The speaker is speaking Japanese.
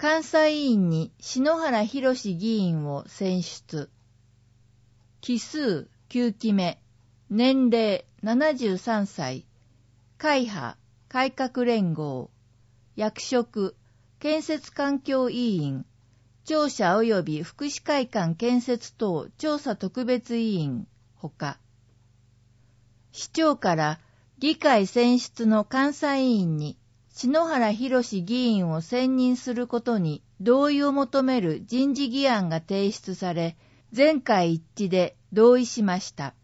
監査委員に篠原博議員を選出。期数9期目、年齢73歳、会派改革連合、役職建設環境委員、庁舎及び福祉会館建設等調査特別委員ほか、市長から議会選出の監査委員に篠原博議員を選任することに同意を求める人事議案が提出され、全会一致で同意しました。